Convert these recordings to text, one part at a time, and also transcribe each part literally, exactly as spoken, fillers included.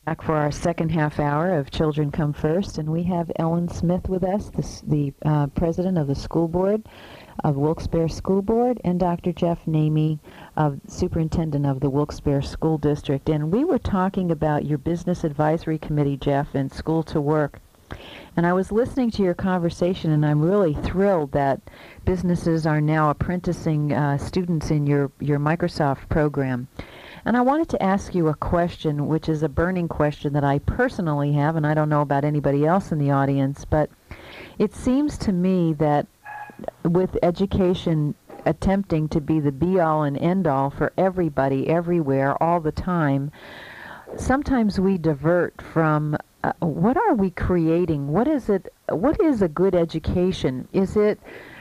Back for our second half hour of Children Come First, and we have Ellen Smith with us, the, the uh, president of the school board of Wilkes-Barre School Board, and Doctor Jeff Namey, uh, superintendent of the Wilkes-Barre School District. And we were talking about your business advisory committee, Jeff, and School to Work. And I was listening to your conversation, and I'm really thrilled that businesses are now apprenticing uh, students in your, your Microsoft program. And I wanted to ask you a question, which is a burning question that I personally have, and I don't know about anybody else in the audience, but it seems to me that with education attempting to be the be-all and end-all for everybody, everywhere, all the time, sometimes we divert from uh, what are we creating? What is it? What is a good education? Is it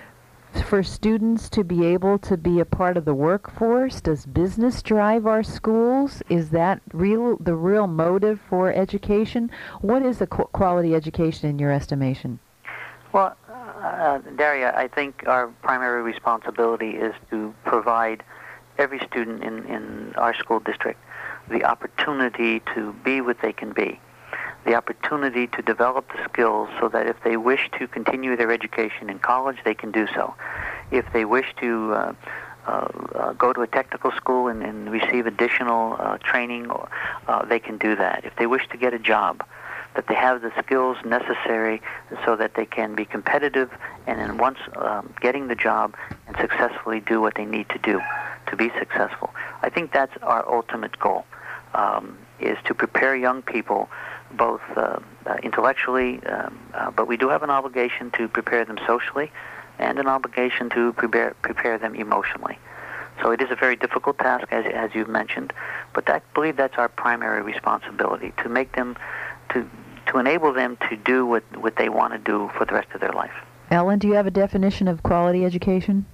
for students to be able to be a part of the workforce? Does business drive our schools? Is that real the real motive for education? What is a qu- quality education in your estimation? Well, uh, Daria, I think our primary responsibility is to provide every student in, in our school district the opportunity to be what they can be, the opportunity to develop the skills so that if they wish to continue their education in college, they can do so. If they wish to uh, uh, uh, go to a technical school and, and receive additional uh, training, uh, they can do that. If they wish to get a job, that they have the skills necessary so that they can be competitive and then once um, getting the job and successfully do what they need to do to be successful. I think that's our ultimate goal, um, is to prepare young people both uh, uh, intellectually, um, uh, but we do have an obligation to prepare them socially and an obligation to prepare, prepare them emotionally. So it is a very difficult task, as, as you've mentioned, but I believe that's our primary responsibility, to make them, to to enable them to do what, what they want to do for the rest of their life. Ellen, do you have a definition of quality education?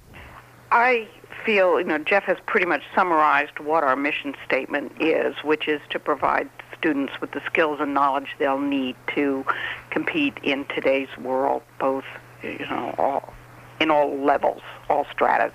I feel, you know, Jeff has pretty much summarized what our mission statement is, which is to provide students with the skills and knowledge they'll need to compete in today's world, both, you know, all, in all levels, all stratas.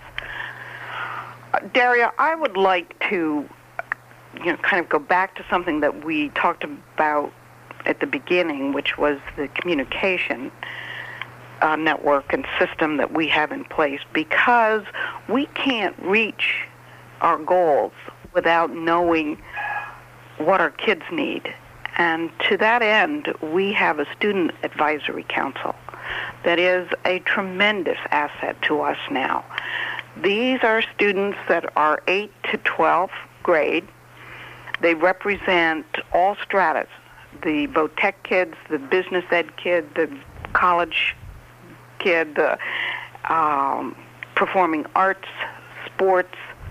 Uh, Daria, I would like to, you know, kind of go back to something that we talked about at the beginning, which was the communication uh, network and system that we have in place, because we can't reach our goals without knowing what our kids need. And to that end, we have a student advisory council that is a tremendous asset to us now. These are students that are eight to twelfth grade. They represent all stratas, the Votech kids, the business ed kid, the college kid, the um, performing arts, sports,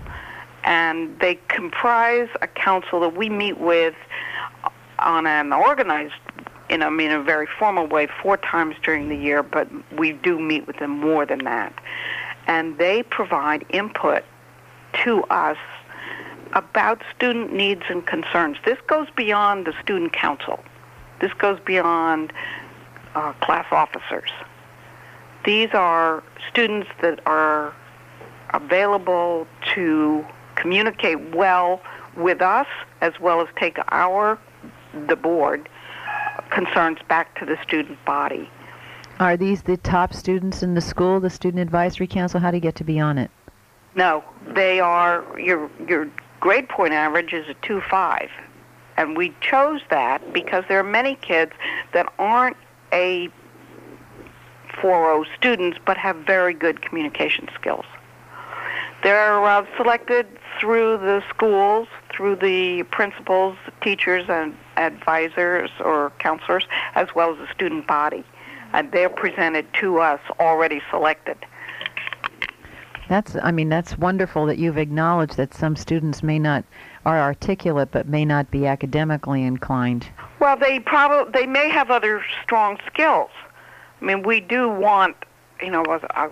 and they comprise a council that we meet with on an organized, in a, I mean, a very formal way four times during the year, but we do meet with them more than that. And they provide input to us about student needs and concerns. This goes beyond the student council. This goes beyond uh, class officers. These are students that are available to communicate well with us, as well as take our, the board, concerns back to the student body. Are these the top students in the school, the Student Advisory Council? How do you get to be on it? No, they are, your your grade point average is a two point five, and we chose that because there are many kids that aren't A four point oh students but have very good communication skills. They're uh, selected through the schools, through the principals, teachers, and advisors or counselors, as well as the student body. And they're presented to us already selected. That's, I mean, that's wonderful that you've acknowledged that some students may not, are articulate, but may not be academically inclined. Well, they probably, they may have other strong skills. I mean, we do want, you know, a, a,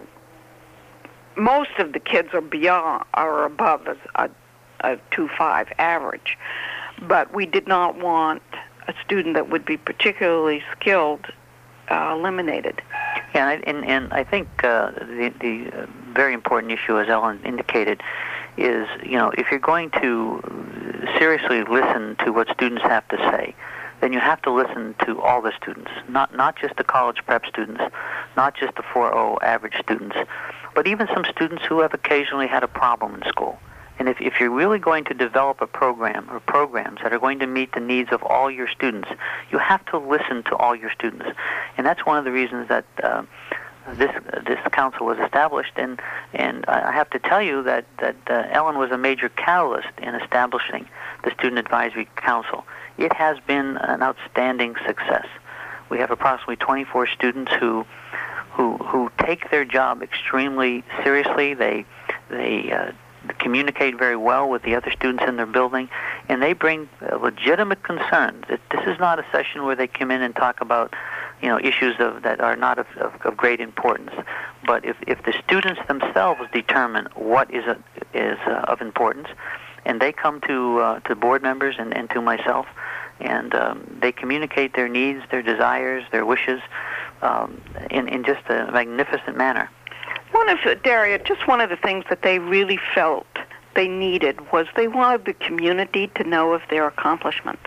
most of the kids are beyond, are above a, a, a two point five average, but we did not want a student that would be particularly skilled uh, eliminated. Yeah, and, and, and I think uh, the, the uh, very important issue, as Ellen indicated, is, you know, if you're going to seriously listen to what students have to say, then you have to listen to all the students, not not just the college prep students, not just the four point oh average students, but even some students who have occasionally had a problem in school. And if, if you're really going to develop a program or programs that are going to meet the needs of all your students, you have to listen to all your students. And that's one of the reasons that uh, this this council was established. And, and I have to tell you that, that uh, Ellen was a major catalyst in establishing the Student Advisory Council. It has been an outstanding success. We have approximately twenty-four students who who who take their job extremely seriously. They they uh, communicate very well with the other students in their building, and they bring uh, legitimate concerns. It, this is not a session where they come in and talk about, you know, issues of, that are not of, of, of great importance. But if, if the students themselves determine what is a, is uh, of importance, and they come to uh, to board members and, and to myself, and um, they communicate their needs, their desires, their wishes um, in, in just a magnificent manner. One of the, Daria, just one of the things that they really felt they needed was they wanted the community to know of their accomplishments.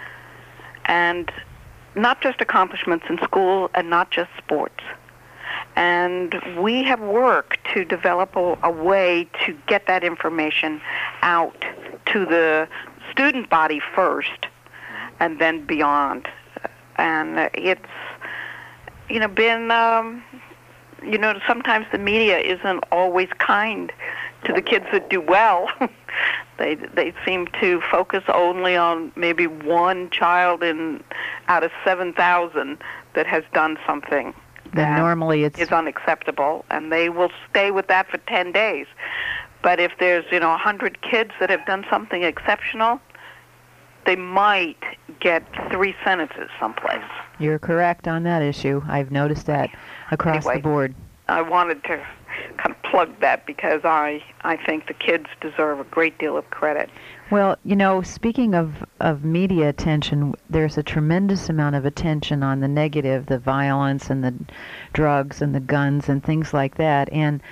And not just accomplishments in school and not just sports. And we have worked to develop a, a way to get that information out to the student body first and then beyond. And it's, you know, been... Um, You know, sometimes the media isn't always kind to the kids that do well. they they seem to focus only on maybe one child in out of seven thousand that has done something that normally it's is unacceptable, and they will stay with that for ten days. But if there's, you know, one hundred kids that have done something exceptional, they might get three sentences someplace. You're correct on that issue. I've noticed that across anyway, the board. I wanted to kind of plug that because I, I think the kids deserve a great deal of credit. Well, you know, speaking of, of media attention, there's a tremendous amount of attention on the negative, the violence and the drugs and the guns and things like that. And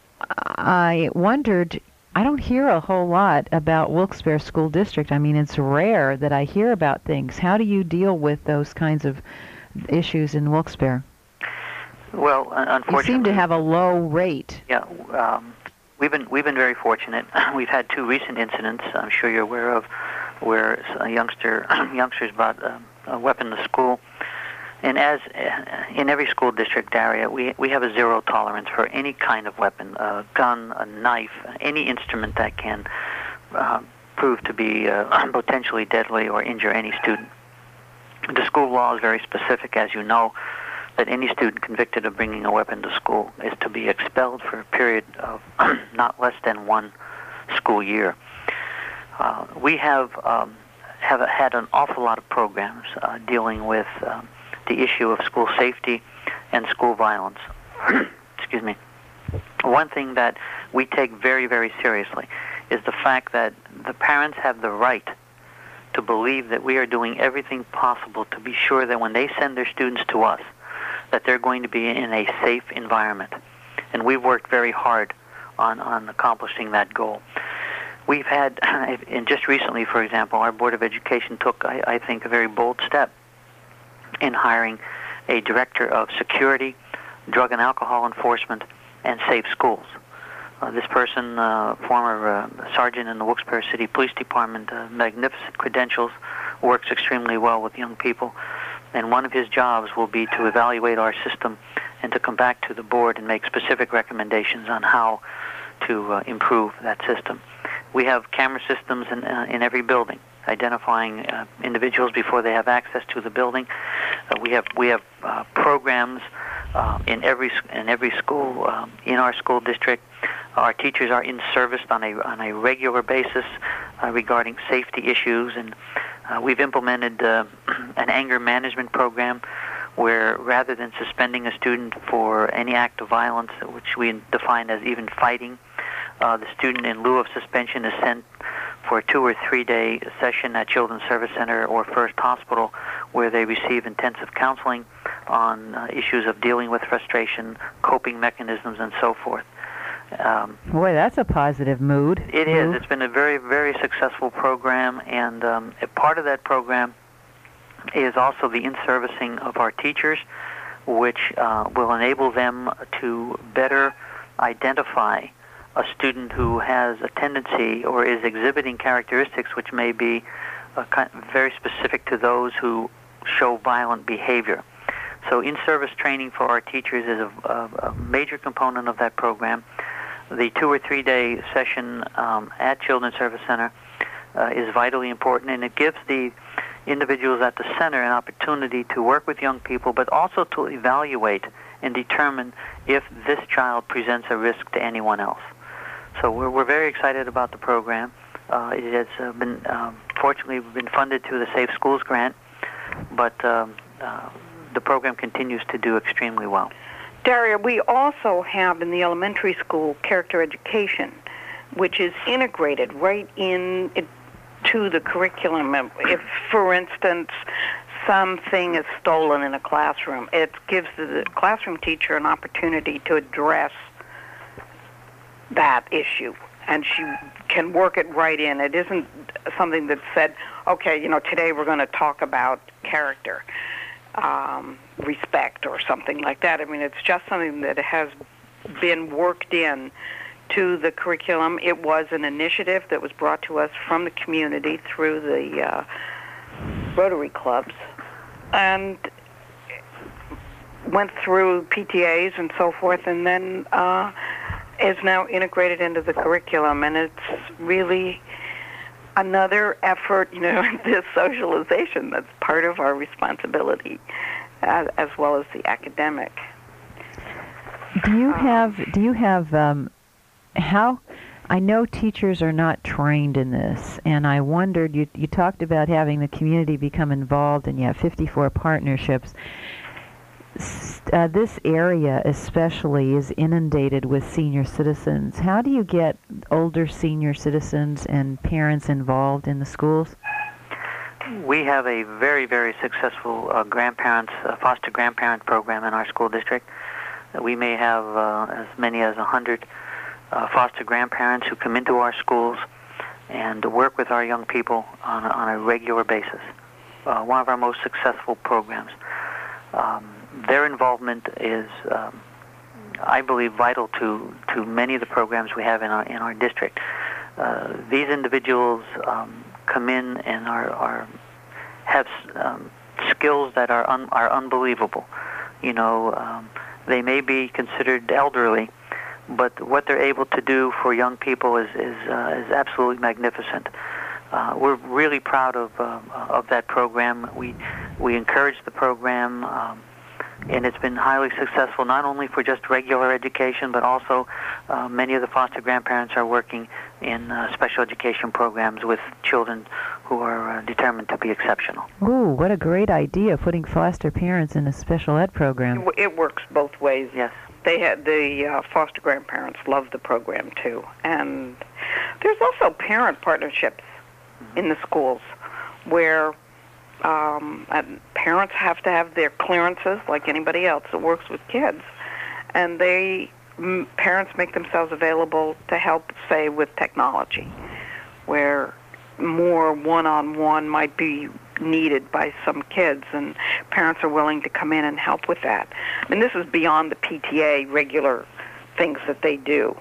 I wondered, I don't hear a whole lot about Wilkes-Barre School District. I mean, it's rare that I hear about things. How do you deal with those kinds of issues in Wilkes-Barre? Well, unfortunately, you seem to have a low rate. Yeah, um, we've been we've been very fortunate. We've had two recent incidents. I'm sure you're aware of, where a youngster youngsters brought a, a weapon to school. And as uh, in every school district area, we we have a zero tolerance for any kind of weapon, a gun, a knife, any instrument that can uh, prove to be uh, potentially deadly or injure any student. The school law is very specific, as you know, that any student convicted of bringing a weapon to school is to be expelled for a period of not less than one school year. Uh, we have um, have had an awful lot of programs uh, dealing with um, the issue of school safety and school violence. Excuse me. One thing that we take very, very seriously is the fact that the parents have the right to believe that we are doing everything possible to be sure that when they send their students to us, that they're going to be in a safe environment. And we've worked very hard on, on accomplishing that goal. We've had, and just recently, for example, our Board of Education took, I, I think, a very bold step in hiring a director of security, drug and alcohol enforcement, and safe schools. Uh, this person, uh, former uh, sergeant in the Wilkes-Barre City Police Department, uh, magnificent credentials, works extremely well with young people. And one of his jobs will be to evaluate our system and to come back to the board and make specific recommendations on how to uh, improve that system. We have camera systems in, uh, in every building, identifying uh, individuals before they have access to the building. Uh, we have we have uh, programs uh, in every in every school um, in our school district. Our teachers are in service on a on a regular basis uh, regarding safety issues, and uh, we've implemented uh, an anger management program where rather than suspending a student for any act of violence, which we define as even fighting, uh, the student in lieu of suspension is sent for a two or three day session at Children's Service Center or First Hospital, where they receive intensive counseling on uh, issues of dealing with frustration, coping mechanisms, and so forth. Um, Boy, that's a positive mood. it is. Move. It's been a very, very successful program, and um, a part of that program is also the in-servicing of our teachers, which uh, will enable them to better identify a student who has a tendency or is exhibiting characteristics which may be uh, kind very specific to those who show violent behavior. So in-service training for our teachers is a, a, a major component of that program. The two or three day session um, at Children's Service Center uh, is vitally important, and it gives the individuals at the center an opportunity to work with young people, but also to evaluate and determine if this child presents a risk to anyone else. So we're, we're very excited about the program. Uh, it has uh, been, um, fortunately, been funded through the Safe Schools grant, but um, uh, the program continues to do extremely well. Daria, we also have in the elementary school character education, which is integrated right in it, to the curriculum. If, for instance, something is stolen in a classroom, it gives the classroom teacher an opportunity to address that issue, and she can work it right in. It isn't something that said, okay, you know, today we're going to talk about character. Um, respect or something like that. I mean, it's just something that has been worked in to the curriculum. It was an initiative that was brought to us from the community through the uh, Rotary clubs and went through P T As and so forth, and then uh, is now integrated into the curriculum, and it's really another effort, you know, this socialization that's part of our responsibility, as, as well as the academic. Do you have, do you have, um, how, I know teachers are not trained in this, and I wondered, you, you talked about having the community become involved, and you have fifty-four partnerships. Uh, this area especially is inundated with senior citizens. How do you get older senior citizens and parents involved in the schools? We have a very, very successful uh, grandparents, uh, foster grandparent program in our school district. We may have uh, as many as one hundred uh, foster grandparents who come into our schools and work with our young people on a, on a regular basis. Uh, one of our most successful programs. Um, Their involvement is, um, I believe, vital to, to many of the programs we have in our in our district. Uh, these individuals um, come in and are, are have um, skills that are un, are unbelievable. You know, um, they may be considered elderly, but what they're able to do for young people is is uh, is absolutely magnificent. Uh, we're really proud of uh, of that program. We we encourage the program. Um, And it's been highly successful, not only for just regular education, but also uh, many of the foster grandparents are working in uh, special education programs with children who are uh, determined to be exceptional. Ooh, what a great idea, putting foster parents in a special ed program. It works both ways. Yes. They had the uh, foster grandparents love the program too, and there's also parent partnerships mm-hmm. in the schools where um, and parents have to have their clearances like anybody else that works with kids, and they m- parents make themselves available to help, say, with technology, where more one-on-one might be needed by some kids, and parents are willing to come in and help with that. I mean, this is beyond the P T A regular things that they do.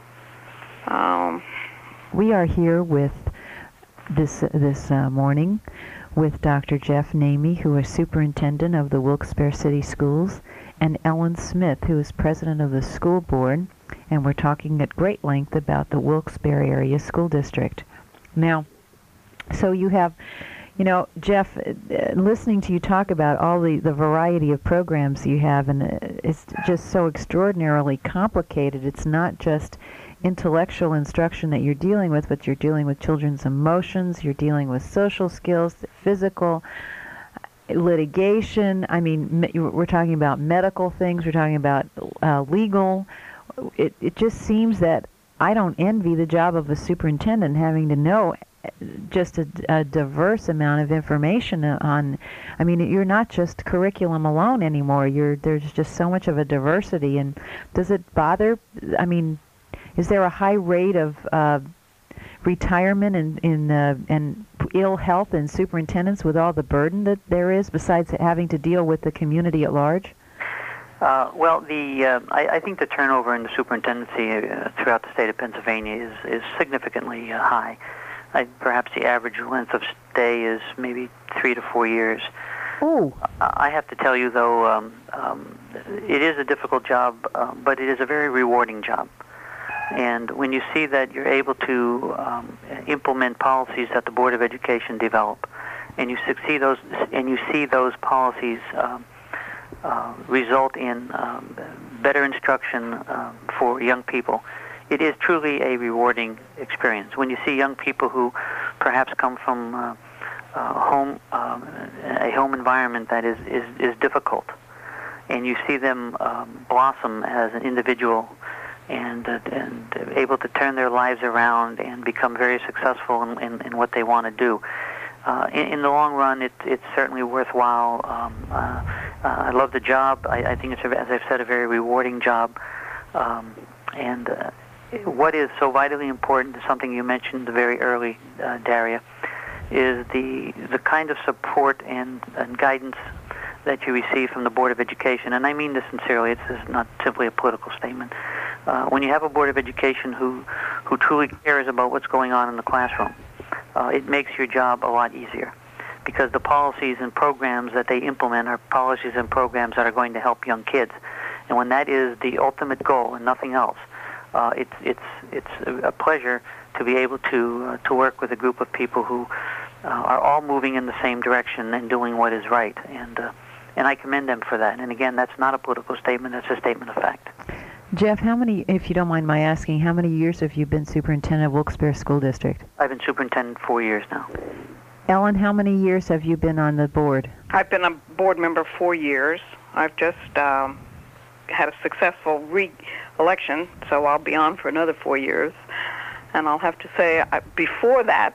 Um, we are here with this this uh, morning with Doctor Jeff Namey, who is superintendent of the Wilkes-Barre City Schools, and Ellen Smith, who is president of the school board, and we're talking at great length about the Wilkes-Barre area school district. Now, so you have, you know, Jeff, uh, listening to you talk about all the, the variety of programs you have, and uh, it's just so extraordinarily complicated. It's not just intellectual instruction that you're dealing with, but you're dealing with children's emotions, you're dealing with social skills, physical, litigation. I mean, we're talking about medical things, we're talking about uh, legal. It, it just seems that I don't envy the job of a superintendent having to know just a, a diverse amount of information on, I mean, you're not just curriculum alone anymore. You're there's just so much of a diversity. And does it bother, I mean, is there a high rate of uh, retirement and in, in, uh, and ill health in superintendents with all the burden that there is, besides having to deal with the community at large? Uh, well, the uh, I, I think the turnover in the superintendency uh, throughout the state of Pennsylvania is, is significantly uh, high. I, perhaps the average length of stay is maybe three to four years. Oh. I have to tell you, though, um, um, it is a difficult job, uh, but it is a very rewarding job. And when you see that you're able to um, implement policies that the Board of Education develop, and you succeed those, and you see those policies um, uh, result in um, better instruction uh, for young people, it is truly a rewarding experience. When you see young people who perhaps come from uh, uh, home, um, a home environment that is, is, is difficult, and you see them um, blossom as an individual and, uh, and able to turn their lives around and become very successful in, in, in what they want to do. Uh, in, in the long run, it, it's certainly worthwhile. Um, uh, uh, I love the job. I, I think it's, a, as I've said, a very rewarding job. Um, and uh, what is so vitally important, something you mentioned very early, uh, Daria, is the the kind of support and, and guidance that you receive from the Board of Education. And I mean this sincerely. It's, it's not simply a political statement. Uh, when you have a Board of Education who, who truly cares about what's going on in the classroom, uh, it makes your job a lot easier, because the policies and programs that they implement are policies and programs that are going to help young kids. And when that is the ultimate goal and nothing else, uh, it's it's it's a pleasure to be able to uh, to work with a group of people who uh, are all moving in the same direction and doing what is right. And uh, and I commend them for that. And again, that's not a political statement; that's a statement of fact. Jeff, how many, if you don't mind my asking, how many years have you been superintendent of Wilkes-Barre School District? I've been superintendent four years now. Ellen, how many years have you been on the board? I've been a board member four years. I've just um, had a successful re-election, so I'll be on for another four years. And I'll have to say, I, before that,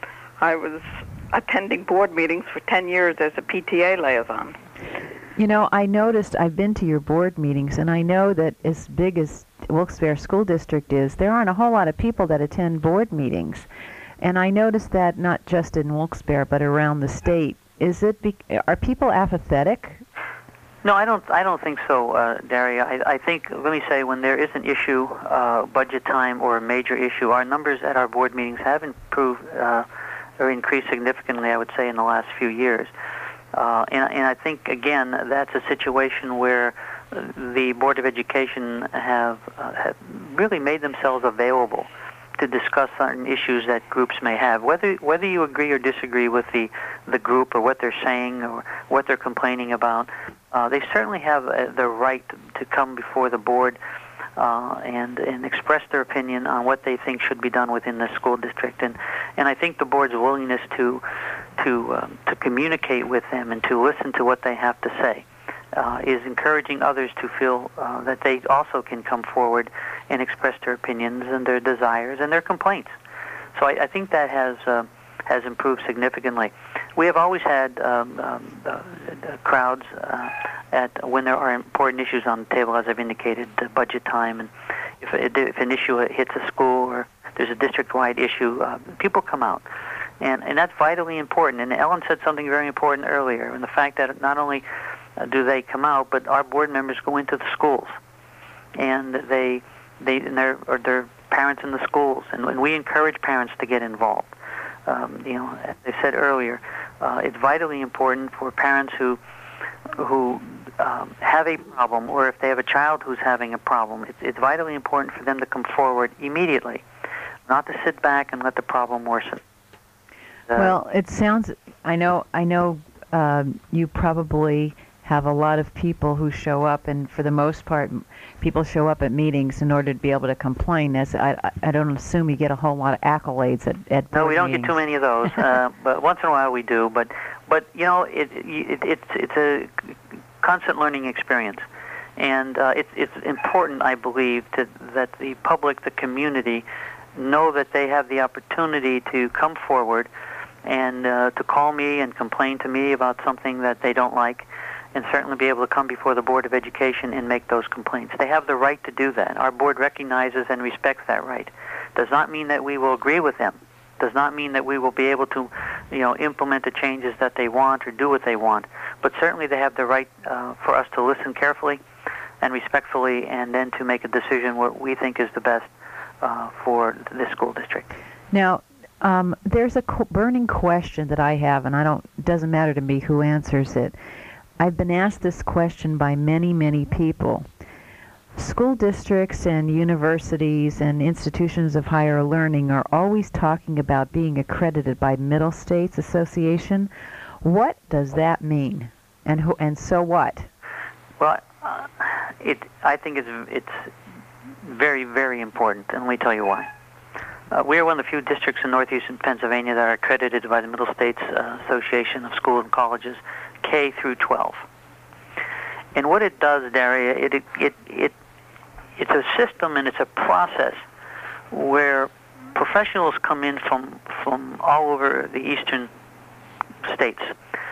I was attending board meetings for ten years as a P T A liaison. You know, I noticed, I've been to your board meetings, and I know that as big as Wilkes-Barre School District is, there aren't a whole lot of people that attend board meetings. And I noticed that not just in Wilkes-Barre, but around the state. Is it, be, are people apathetic? No, I don't. I don't think so, uh, Daria. I, I think, let me say, when there is an issue, uh, budget time or a major issue, our numbers at our board meetings have improved uh, or increased significantly, I would say, in the last few years. Uh, and, and I think, again, that's a situation where the Board of Education have, uh, have really made themselves available to discuss certain issues that groups may have. Whether whether you agree or disagree with the, the group or what they're saying or what they're complaining about, uh, they certainly have uh, the right to come before the board uh, and, and express their opinion on what they think should be done within the school district. And, and I think the board's willingness to to um, to communicate with them and to listen to what they have to say uh, is encouraging others to feel uh, that they also can come forward and express their opinions and their desires and their complaints. So I, I think that has uh, has improved significantly. We have always had um, um, uh, crowds uh, at when there are important issues on the table, as I've indicated, uh, budget time, and if, if an issue hits a school or there's a district-wide issue, uh, people come out. And, and that's vitally important. And Ellen said something very important earlier, and the fact that not only uh, do they come out, but our board members go into the schools, and they they and their or their parents in the schools, and, and we encourage parents to get involved. Um, you know, as I said earlier, uh, it's vitally important for parents who who um, have a problem, or if they have a child who's having a problem, it's, it's vitally important for them to come forward immediately, not to sit back and let the problem worsen. Uh, well, it sounds, I know, I know um, you probably have a lot of people who show up, and for the most part, people show up at meetings in order to be able to complain. As I, I don't assume you get a whole lot of accolades at, at No, board we don't meetings. get too many of those, uh, but once in a while we do. But, but you know, it, it, it's it's a constant learning experience, and uh, it's it's important, I believe, to, that the public, the community, know that they have the opportunity to come forward and uh, to call me and complain to me about something that they don't like, and certainly be able to come before the Board of Education and make those complaints. They have the right to do that. Our board recognizes and respects that right. Does not mean that we will agree with them. Does not mean that we will be able to, you know, implement the changes that they want or do what they want. But certainly they have the right uh, for us to listen carefully and respectfully, and then to make a decision what we think is the best uh, for this school district. Now, um, there's a co- burning question that I have, and I don't. It doesn't matter to me who answers it. I've been asked this question by many, many people. School districts and universities and institutions of higher learning are always talking about being accredited by Middle States Association. What does that mean? And who, and so what? Well, uh, it I think it's it's very, very important, and let me tell you why. Uh, we are one of the few districts in northeastern Pennsylvania that are accredited by the Middle States uh, Association of Schools and Colleges, K through twelve. And what it does, Daria, it it it, it it's a system and it's a process where professionals come in from from all over the eastern states.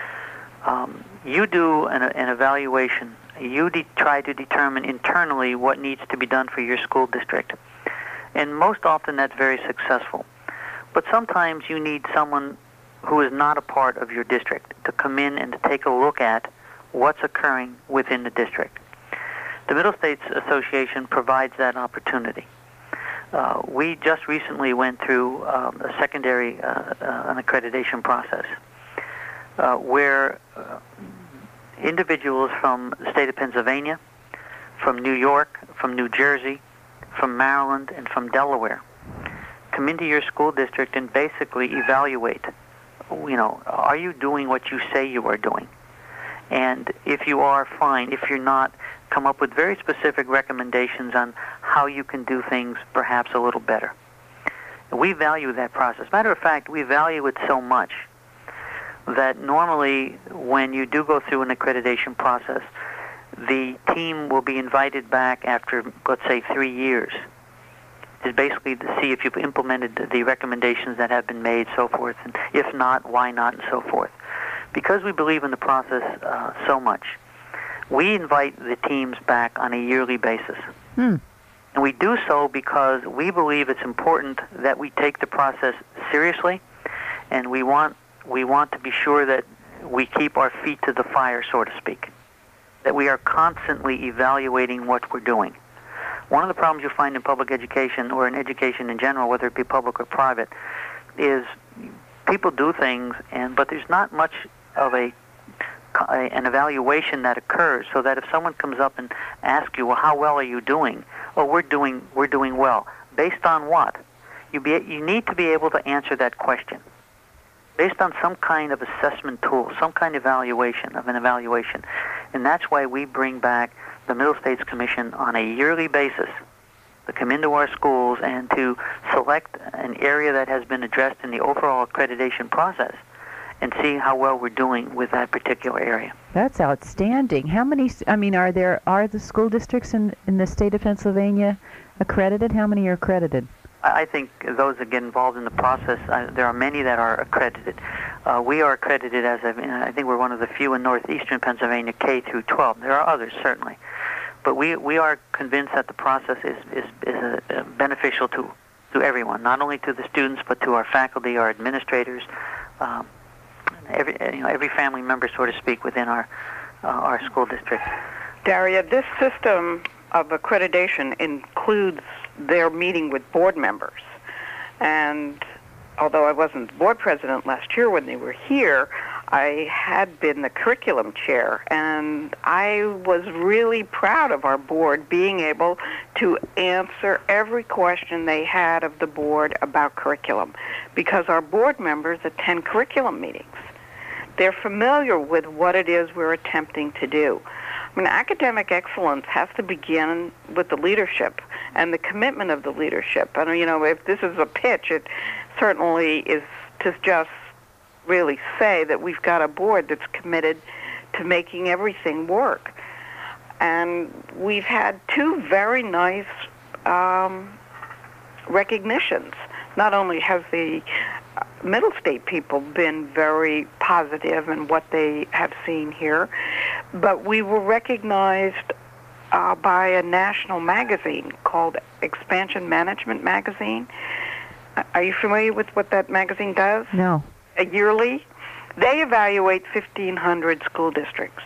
Um, you do an, an evaluation. You de- try to determine internally what needs to be done for your school district. And most often that's very successful. But sometimes you need someone who is not a part of your district to come in and to take a look at what's occurring within the district. The Middle States Association provides that opportunity. Uh, we just recently went through um, a secondary uh, uh, an accreditation process uh, where uh, individuals from the state of Pennsylvania, from New York, from New Jersey, from Maryland, and from Delaware come into your school district and basically evaluate, you know, are you doing what you say you are doing? And if you are, fine. If you're not, come up with very specific recommendations on how you can do things perhaps a little better. And we value that process. Matter of fact, we value it so much that normally when you do go through an accreditation process, the team will be invited back after, let's say, three years. Is basically to see if you've implemented the recommendations that have been made, so forth, and if not, why not, and so forth. Because we believe in the process uh, so much, we invite the teams back on a yearly basis. Hmm. And we do so because we believe it's important that we take the process seriously, and we want we want to be sure that we keep our feet to the fire, so to speak, that we are constantly evaluating what we're doing. One of the problems you find in public education, or in education in general, whether it be public or private, is people do things, and but there's not much of a, a an evaluation that occurs, so that if someone comes up and asks you, well, how well are you doing? Oh, we're doing we're doing well. Based on what? You be you need to be able to answer that question based on some kind of assessment tool, some kind of evaluation of an evaluation, and that's why we bring back the Middle States Commission on a yearly basis to come into our schools and to select an area that has been addressed in the overall accreditation process and see how well we're doing with that particular area. That's outstanding. How many, I mean, are there, are the school districts in, in the state of Pennsylvania accredited? How many are accredited? I think those that get involved in the process, uh, there are many that are accredited. Uh, we are accredited as, a, I think we're one of the few in northeastern Pennsylvania, K through twelve. There are others, certainly. But we we are convinced that the process is, is, is a, a beneficial to, to everyone, not only to the students, but to our faculty, our administrators, um, every you know every family member, so to speak, within our uh, our school district. Daria, this system of accreditation includes their meeting with board members. And although I wasn't board president last year when they were here, I had been the curriculum chair, and I was really proud of our board being able to answer every question they had of the board about curriculum, because our board members attend curriculum meetings. They're familiar with what it is we're attempting to do. I mean, academic excellence has to begin with the leadership and the commitment of the leadership. And, you know, if this is a pitch, it certainly is to just really say that we've got a board that's committed to making everything work. And we've had two very nice um, recognitions. Not only has the Middle State people been very positive in what they have seen here, but we were recognized uh, by a national magazine called Expansion Management Magazine. Uh, Are you familiar with what that magazine does? No. Uh, yearly, they evaluate fifteen hundred school districts,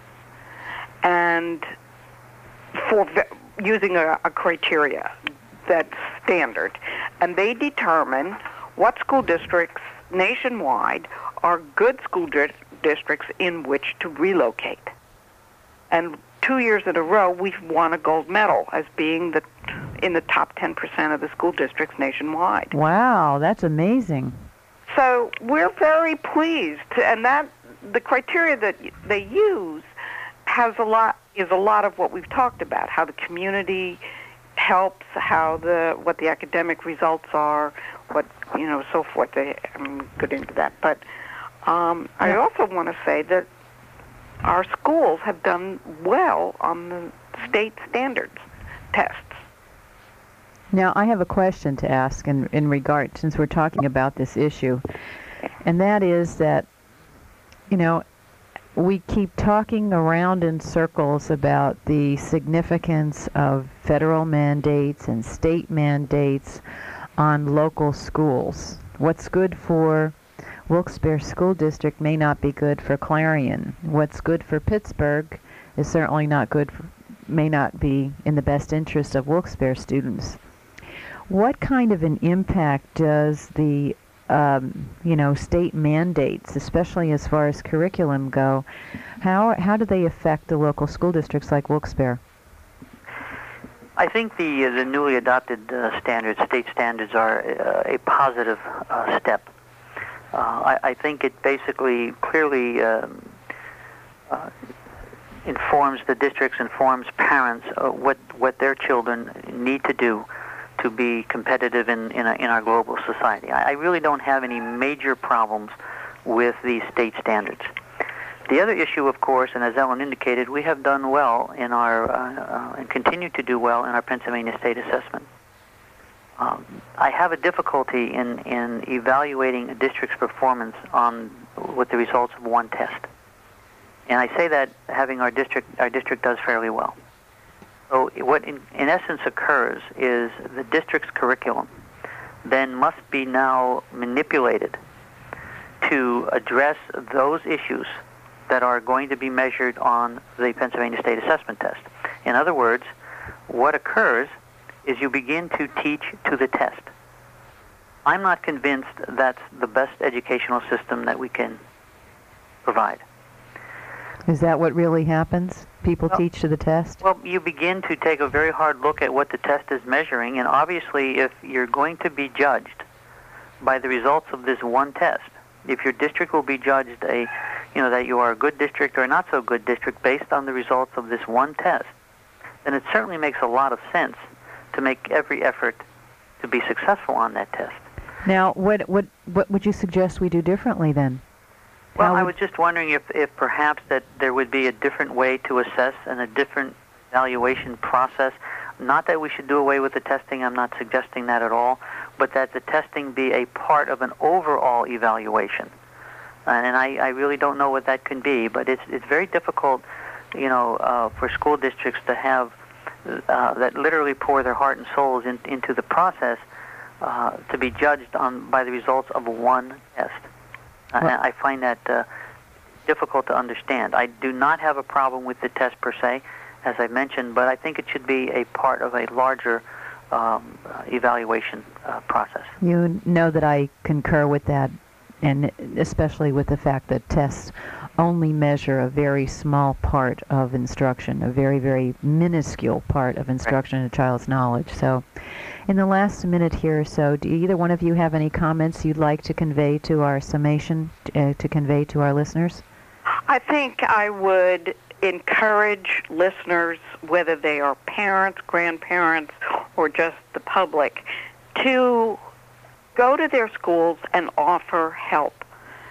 and for ve- using a, a criteria that's standard, and they determine what school districts nationwide are good school di- districts in which to relocate. And two years in a row, we've won a gold medal as being the in the top ten percent of the school districts nationwide. Wow, that's amazing. So we're very pleased, and that the criteria that they use has a lot is a lot of what we've talked about: how the community helps, how the what the academic results are, what you know, so forth. They I'm good into that, but um, I Yeah. also want to say that our schools have done well on the state standards tests. Now, I have a question to ask in, in regard, since we're talking about this issue, and that is that, you know, we keep talking around in circles about the significance of federal mandates and state mandates on local schools. What's good for Wilkes-Barre School District may not be good for Clarion. What's good for Pittsburgh is certainly not good, for, may not be in the best interest of Wilkes-Barre students. What kind of an impact does the, um, you know, state mandates, especially as far as curriculum go, how how do they affect the local school districts like Wilkes-Barre? I think the the newly adopted uh, standards, state standards, are uh, a positive uh, step. Uh, I, I think it basically clearly um, uh, informs the districts, informs parents uh, what what their children need to do to be competitive in in, a, in our global society. I, I really don't have any major problems with these state standards. The other issue, of course, and as Ellen indicated, we have done well in our uh, uh, and continue to do well in our Pennsylvania State Assessment. Um, I have a difficulty in, in evaluating a district's performance on with the results of one test, and I say that having our district our district does fairly well. So what in, in essence occurs is the district's curriculum then must be now manipulated to address those issues that are going to be measured on the Pennsylvania State Assessment Test. In other words, what occurs is you begin to teach to the test. I'm not convinced that's the best educational system that we can provide. Is that what really happens? People Well- teach to the test? Well, you begin to take a very hard look at what the test is measuring, and obviously if you're going to be judged by the results of this one test, if your district will be judged a, you know, that you are a good district or a not so good district based on the results of this one test, then it certainly makes a lot of sense to make every effort to be successful on that test. Now, what what what would you suggest we do differently then? Well, How I would- was just wondering if, if perhaps that there would be a different way to assess and a different evaluation process. Not that we should do away with the testing, I'm not suggesting that at all, but that the testing be a part of an overall evaluation. And I, I really don't know what that can be, but it's it's very difficult, you know, uh, for school districts to have uh, that literally pour their heart and souls in, into the process uh, to be judged on by the results of one test. Well- I, I find that uh, difficult to understand. I do not have a problem with the test per se, as I mentioned, but I think it should be a part of a larger um, evaluation uh, process. You know that I concur with that, and especially with the fact that tests only measure a very small part of instruction, a very, very minuscule part of instruction in a child's knowledge. So in the last minute here or so, do either one of you have any comments you'd like to convey to our summation, uh, to convey to our listeners? I think I would encourage listeners, whether they are parents, grandparents, or just the public, to go to their schools and offer help.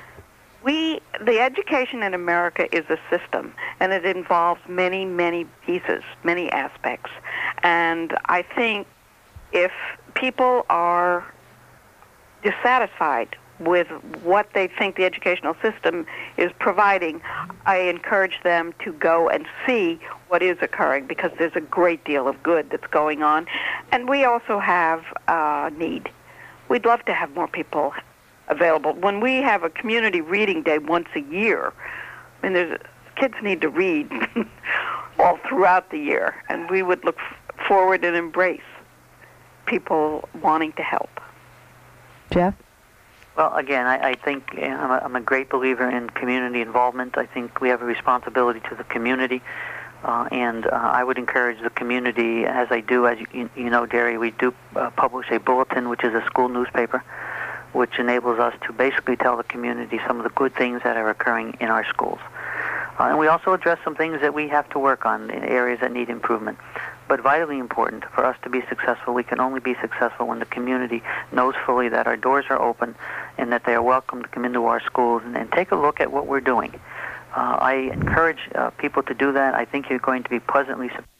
We, the education in America is a system, and it involves many, many pieces, many aspects. And I think if people are dissatisfied with what they think the educational system is providing, I encourage them to go and see what is occurring, because there's a great deal of good that's going on. And we also have uh, need. We'd love to have more people available. When we have a community reading day once a year, I mean, there's, kids need to read all throughout the year, and we would look f- forward and embrace people wanting to help. Jeff? Well, again, I, I think uh, I'm, a, I'm a great believer in community involvement. I think we have a responsibility to the community, uh, and uh, I would encourage the community, as I do, as you, you know, Derry, we do uh, publish a bulletin, which is a school newspaper, which enables us to basically tell the community some of the good things that are occurring in our schools. Uh, and we also address some things that we have to work on in areas that need improvement. But vitally important, for us to be successful, we can only be successful when the community knows fully that our doors are open and that they are welcome to come into our schools and, and take a look at what we're doing. Uh, I encourage uh, people to do that. I think you're going to be pleasantly surprised